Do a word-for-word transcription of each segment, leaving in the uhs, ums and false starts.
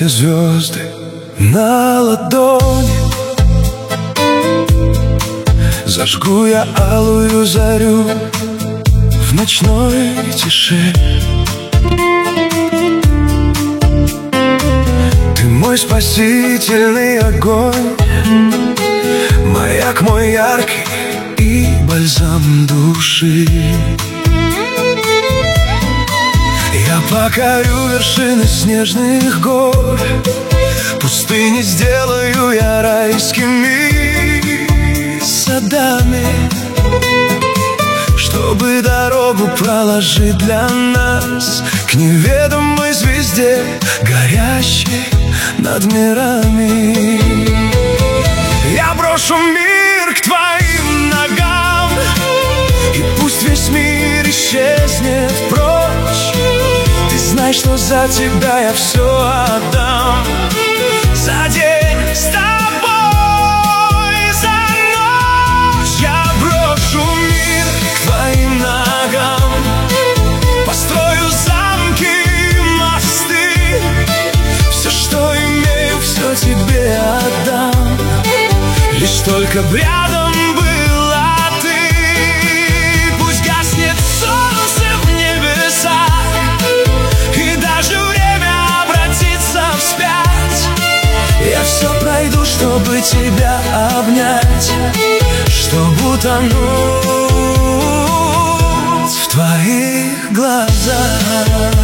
все звезды на ладони. Зажгу я алую зарю в ночной тиши. Ты мой спасительный огонь, маяк мой яркий и бальзам души. Я покорю вершины снежных гор, пустыни сделаю я райскими садами, чтобы дорогу проложить для нас к неведомой звезде, горящей над мирами. Я брошу мир к твоим ногам, и пусть весь мир исчезнет прочь. Ты знаешь, что за тебя я все отдам, за день с тобой, за ночь. Я брошу мир к твоим ногам, построю замки и мосты. Все, что имею, все тебе отдам, лишь только рядом была ты. Пусть гаснет солнце в небесах, и даже время обратится вспять. Я все пройду, чтобы тебя обнять, чтобы утонуть в твоих глазах.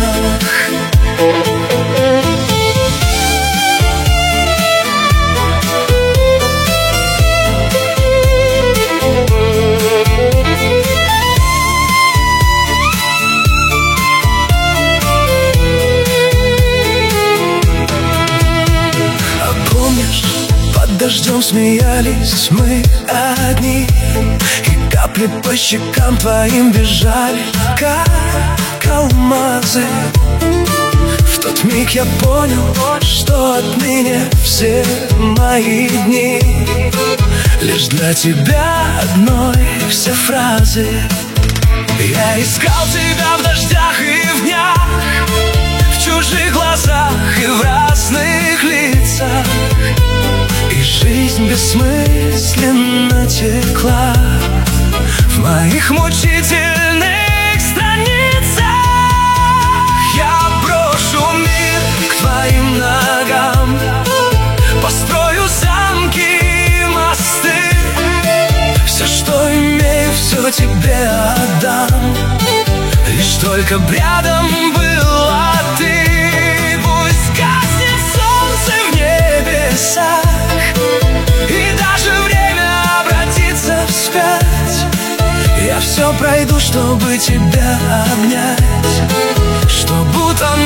Дождем смеялись мы одни, и капли по щекам твоим бежали, как алмазы. В тот миг я понял, что отныне все мои дни лишь для тебя одной все фразы. Я искал тебя в дождях и в днях, в чужих глазах и в разных лицах. И жизнь бессмысленно текла в моих мучительных страницах. Я брошу мир к твоим ногам, построю замки и мосты. Все, что имею, все тебе отдам, лишь только рядом была ты. Пусть гаснет солнце в небесах, и даже время обратится вспять. Я все пройду, чтобы тебя обнять, чтобы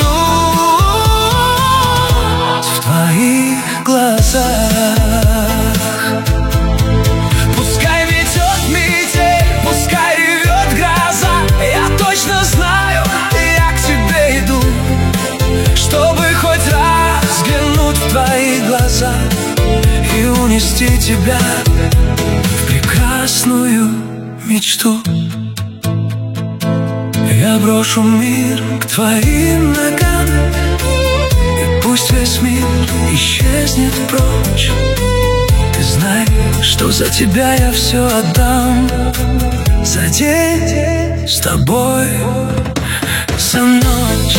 утонуть в твоих глазах. Пускай метет метель, пускай ревет гроза, я точно знаю, я к тебе иду, чтобы хоть раз взглянуть в твои глаза и унести тебя в прекрасную мечту. Я брошу мир к твоим ногам, и пусть весь мир исчезнет прочь. Ты знаешь, что за тебя я все отдам, за день с тобой, за ночь.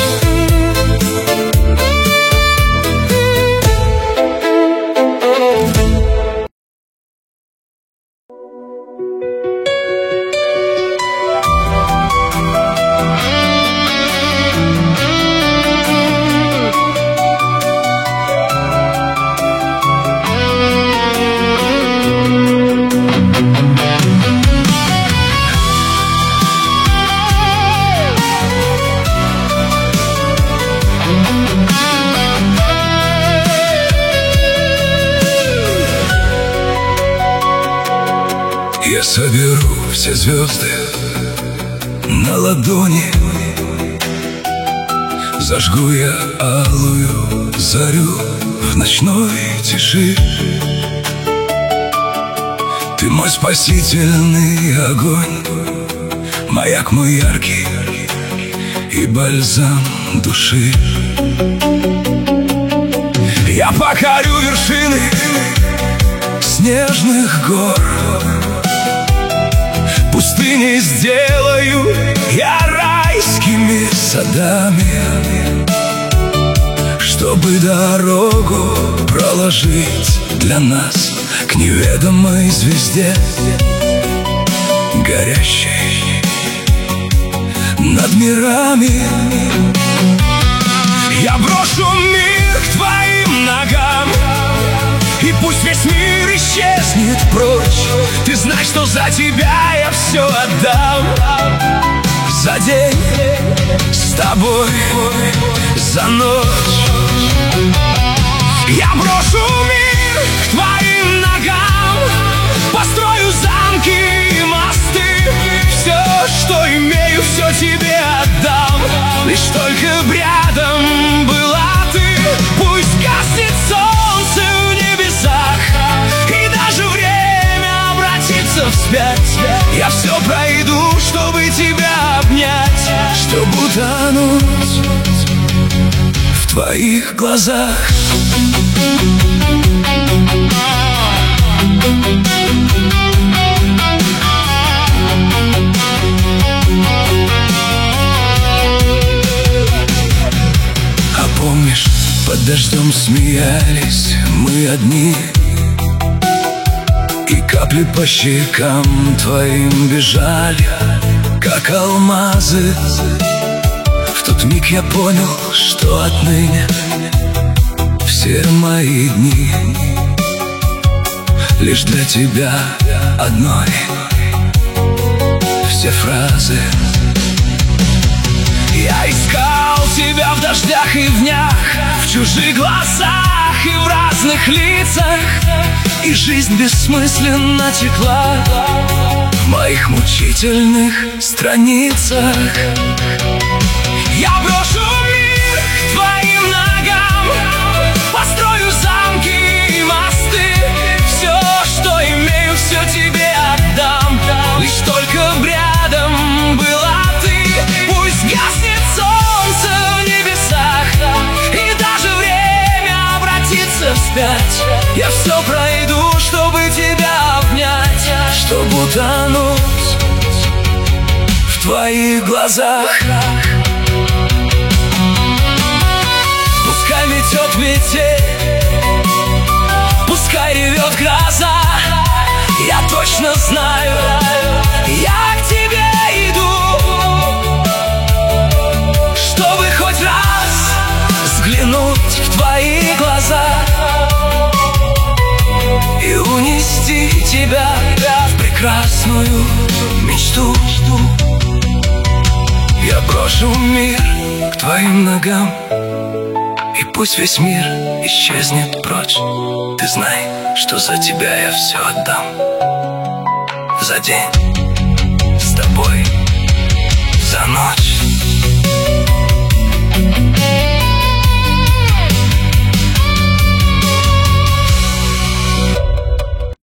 Я соберу все звезды на ладони, зажгу я алую зарю в ночной тиши. Ты мой спасительный огонь, маяк мой яркий и бальзам души. Я покорю вершины снежных гор, пустыни сделаю я райскими садами, чтобы дорогу проложить для нас к неведомой звезде, горящей над мирами. Я брошу мир к твоим ногам, и пусть весь мир исчезнет прочь. Ты знаешь, что за тебя я все отдам. За день с тобой, за ночь. Я брошу мир к твоим ногам, построю замки и мосты. Все, что имею, все тебе отдам. Лишь только рядом была ты. Пусть гаснет солнце в небесах, и даже время обратится вспять. Я все пройду, чтобы тебя обнять, чтобы утонуть в твоих глазах. А помнишь, под дождем смеялись мы одни, и капли по щекам твоим бежали, как алмазы. В тот миг я понял, что отныне все мои дни лишь для тебя одной. Все фразы я искал тебя в дождях и в днях, в чужих глазах и в разных лицах, и жизнь бессмысленно текла в моих мучительных страницах. Я брошу мир к твоим ногам, построю замки и мосты. Все, что имею, все тебе отдам. Лишь только рядом была ты. Пусть гаснет солнце в небесах, и даже время обратится вспять. Я все пройду, чтобы тебя обнять, чтобы утонуть в твоих глазах. Пускай метет метель, пускай ревет гроза, я точно знаю, я к тебе иду, чтобы хоть раз взглянуть в твои глаза и унести тебя в прекрасную мечту. Я брошу мир к твоим ногам, и пусть весь мир исчезнет прочь. Ты знай, что за тебя я все отдам. За день с тобой, за ночь.